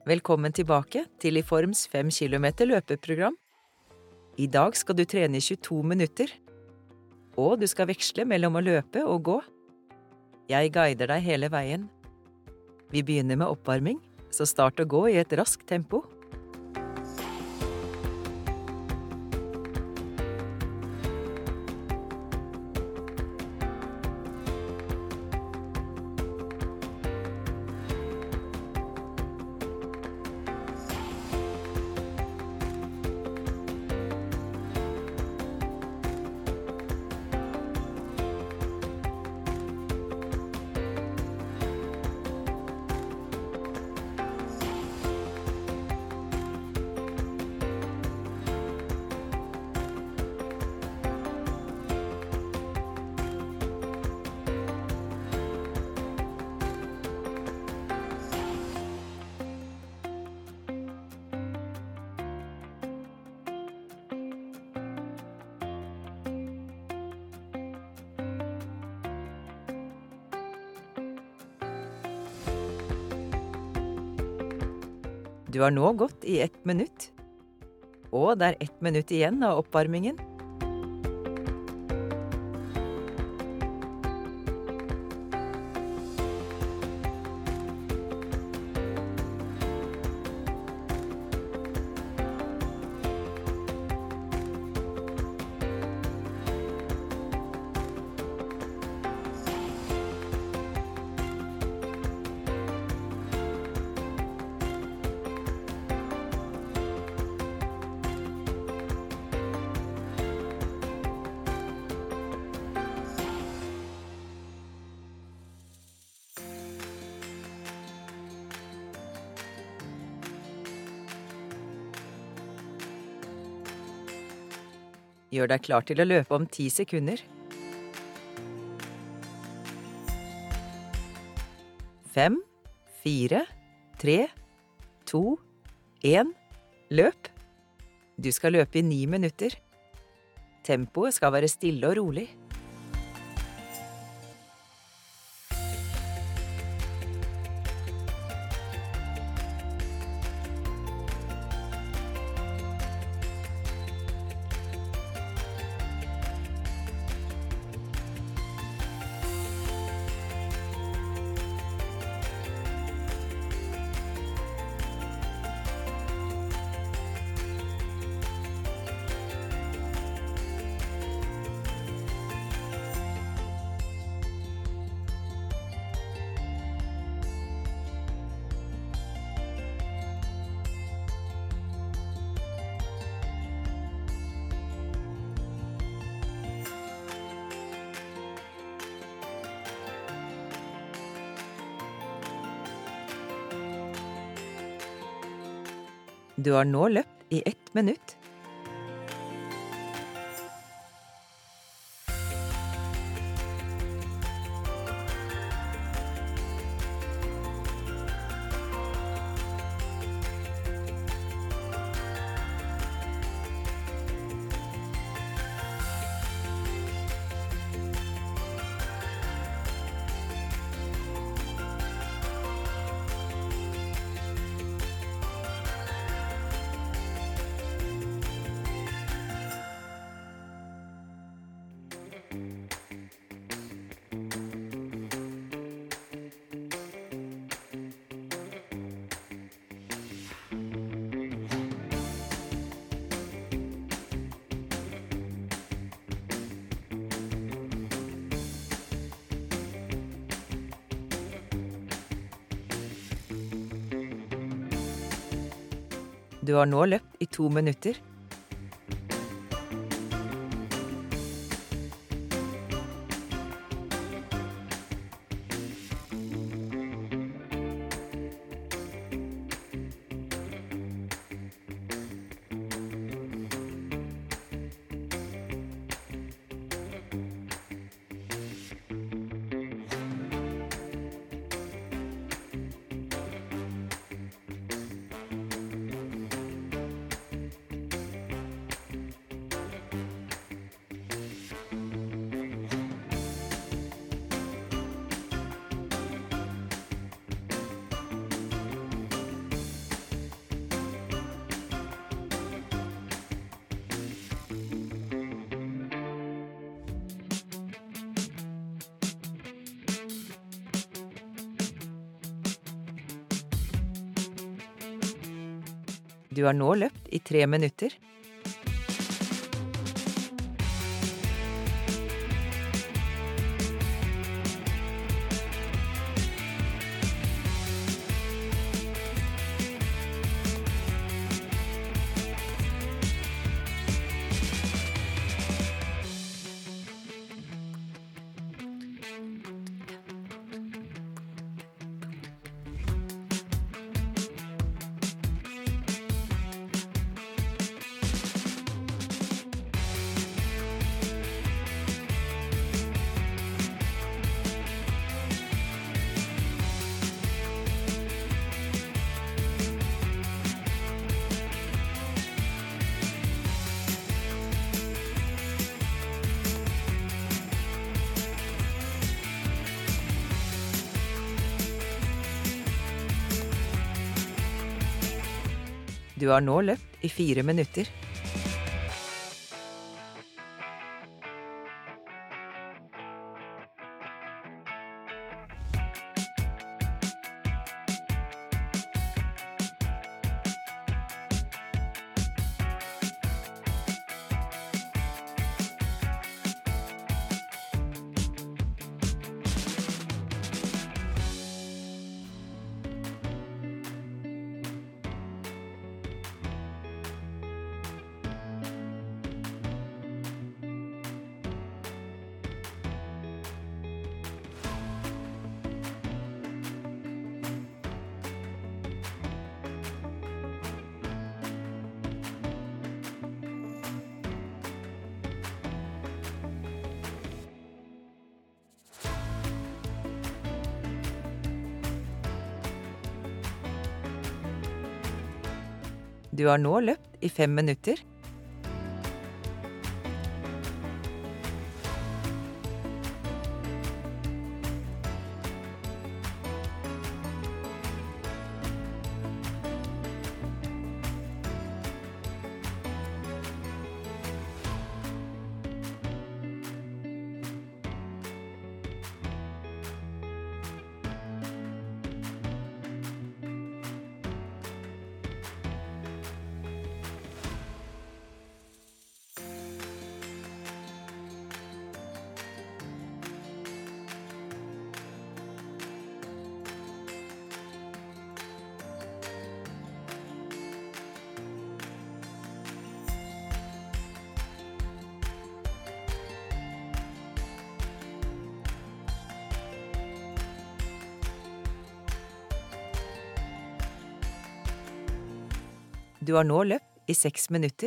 Velkommen tilbake til Iforms 5 kilometer løpeprogram. I dag skal du trene i 22 minutter, og du skal veksle mellom å løpe og gå. Jeg guider deg hele veien. Vi begynner med oppvarming, så start å gå i et raskt tempo. Du har nå gått i 1 minutt, og det er 1 minutt igjen av oppvarmingen. Gjør deg klar til å løpe om 10 sekunder. 5, 4, 3, 2, 1, løp! Du skal løpe i 9 minutter. Tempoet skal være stille og rolig. Du har nå løpt i 1 minutt. Du har nå løpt i 2 minutter. Du har nå løpt i 3 minutter. Du har nå løpt i 4 minutter. Du har nå løpt i 5 minutter. Du har nå løpt i 6 minutter.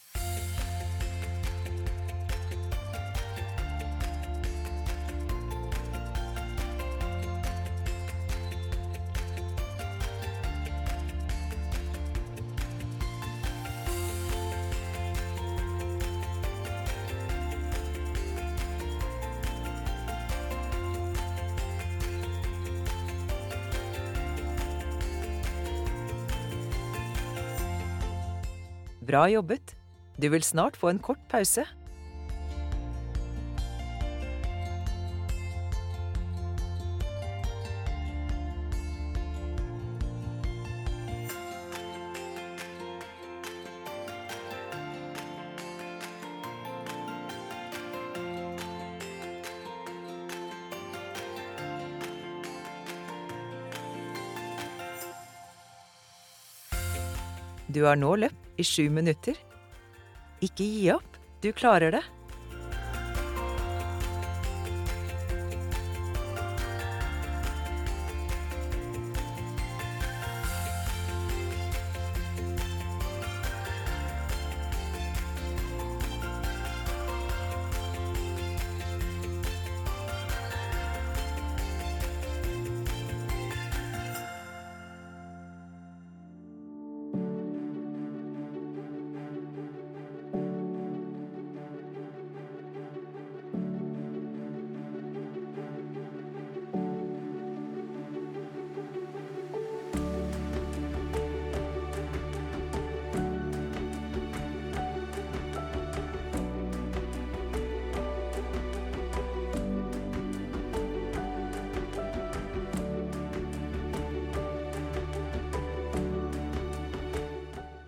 Bra jobbet. Du vil snart få en kort pause. Du har nå løpt i 7 minutter. Ikke gi opp, du klarer det.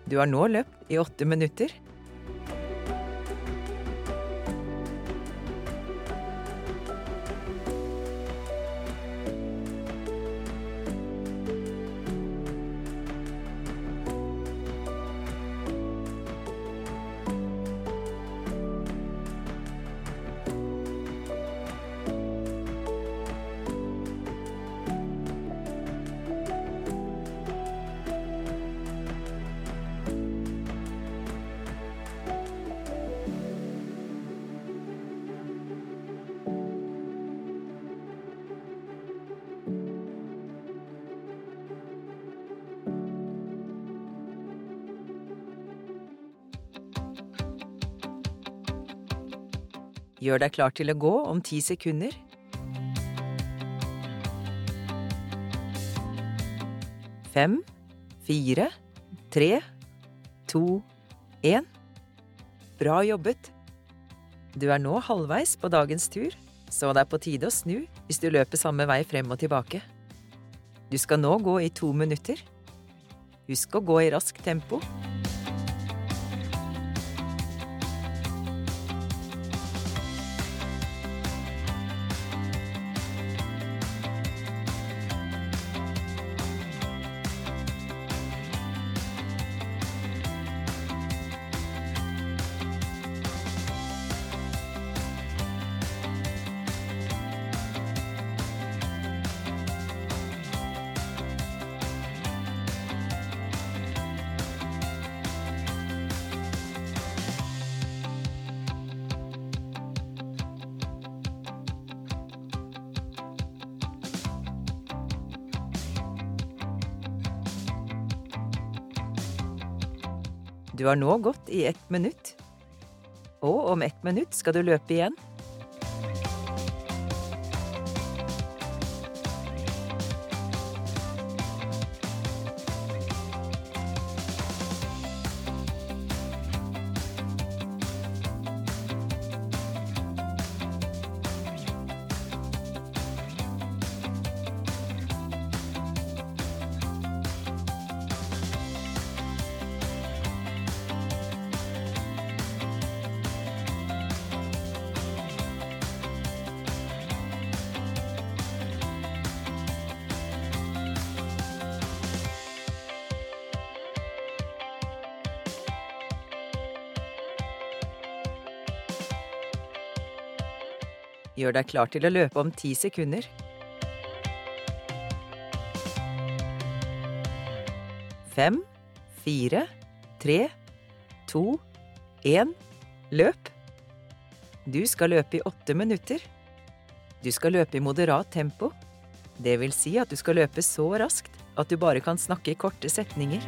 Du har nå løpt i 8 minutter. Gjør deg klar til å gå om 10 sekunder. 5, 4, 3, 2, 1. Bra jobbet! Du er nå halvveis på dagens tur, så det er på tide å snu hvis du løper samme vei frem og tilbake. Du skal nå gå i 2 minutter. Husk å gå i raskt tempo. Du har nå gått i 1 minutt, og om 1 minutt skal du løpe igjen. Gjør deg klar til å løpe om 10 sekunder. 5, 4, 3, 2, 1. Løp! Du skal løpe i 8 minutter. Du skal løpe i moderat tempo. Det vil si at du skal løpe så raskt at du bare kan snakke i korte setninger.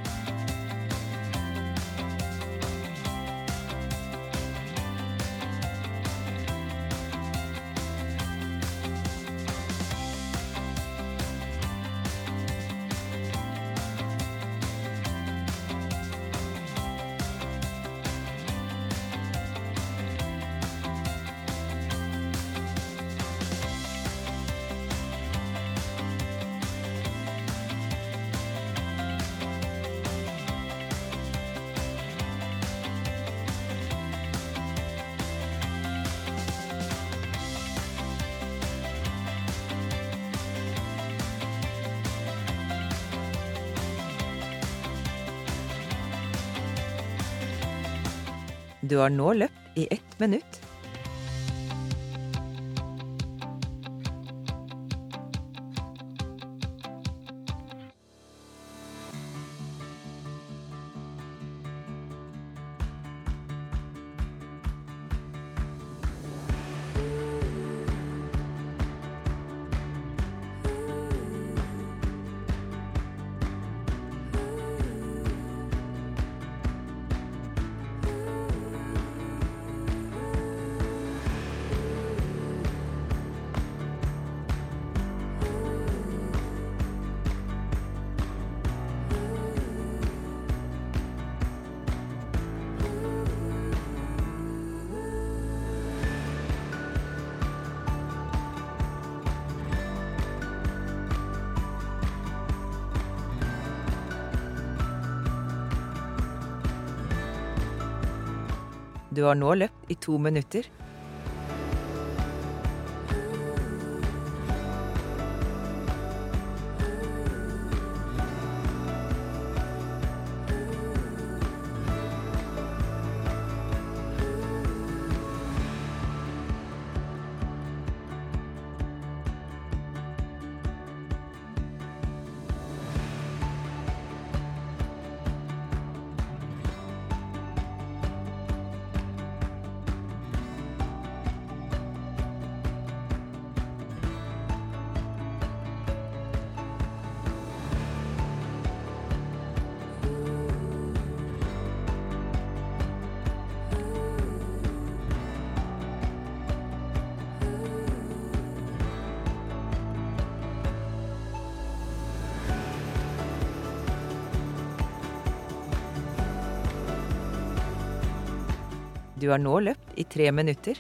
Du har nå løpt i 1 minutt. Du har nå løpt i 2 minutter. Du har nå løpt i 3 minutter.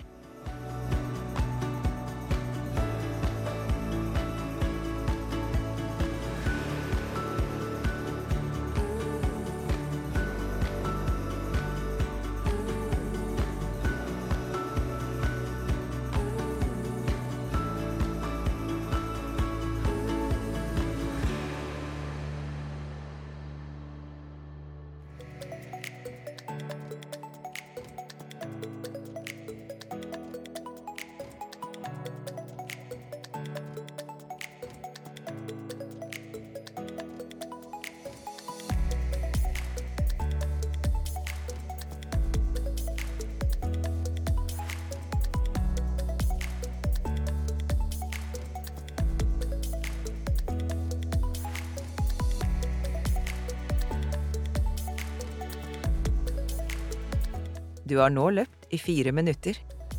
Du har nå løpt i 4 minutter.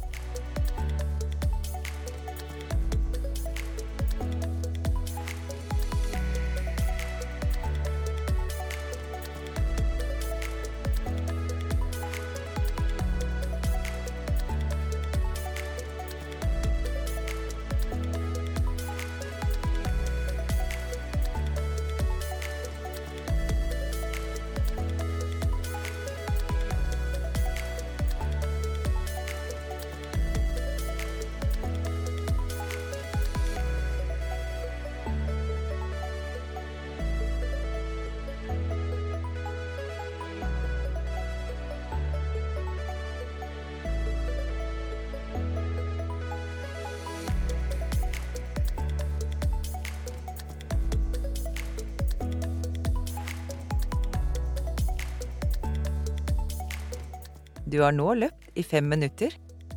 Du har nå løpt i 5 minutter.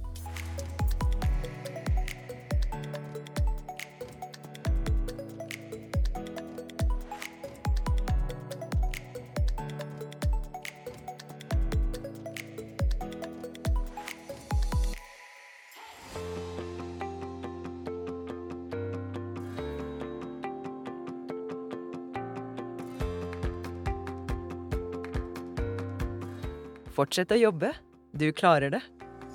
Fortsett å jobbe. Du klarer det.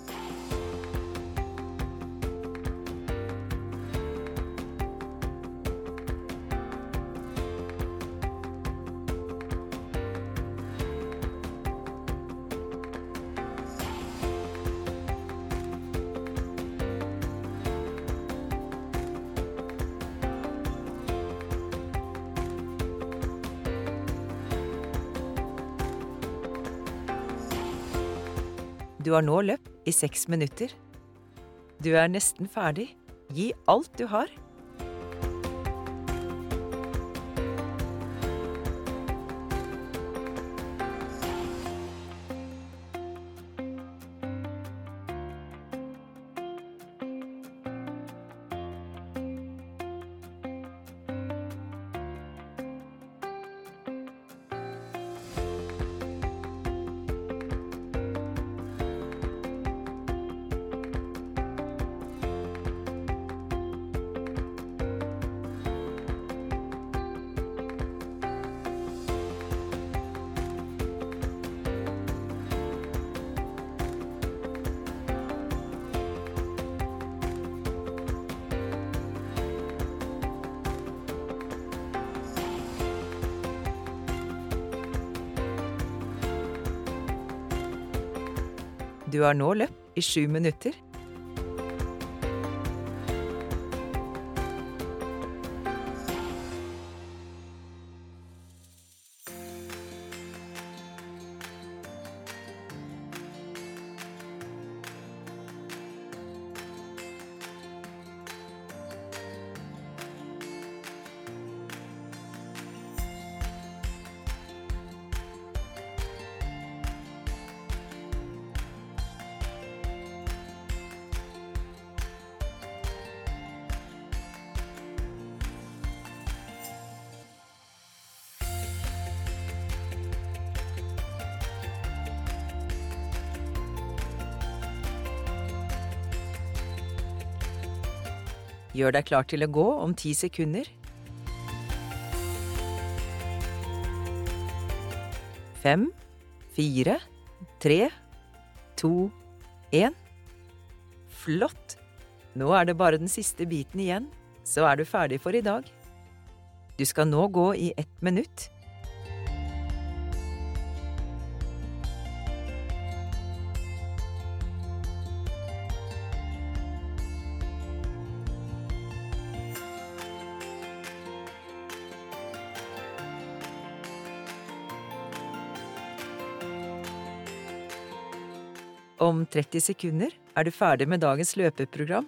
Du har nå løpt i 6 minutter. Du er nesten ferdig. Gi alt du har. Du har nå løpt i 7 minutter. Gjør deg klar til å gå om 10 sekunder. 5, 4, 3, 2, 1. Flott! Nå er det bare den siste biten igjen, så er du ferdig for i dag. Du skal nå gå i 1 minutt. Om 30 sekunder er du ferdig med dagens løpeprogram.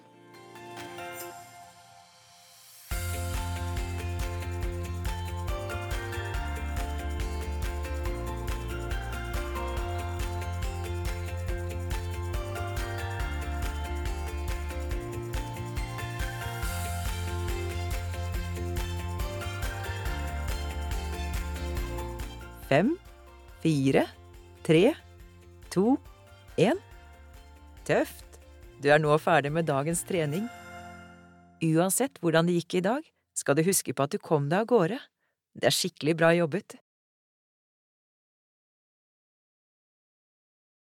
Fem, 4, 3, 2, 1. Tøft! Du er nå ferdig med dagens trening. Uansett hvordan det gikk i dag, skal du huske på at du kom deg av gårde. Det er skikkelig bra jobbet.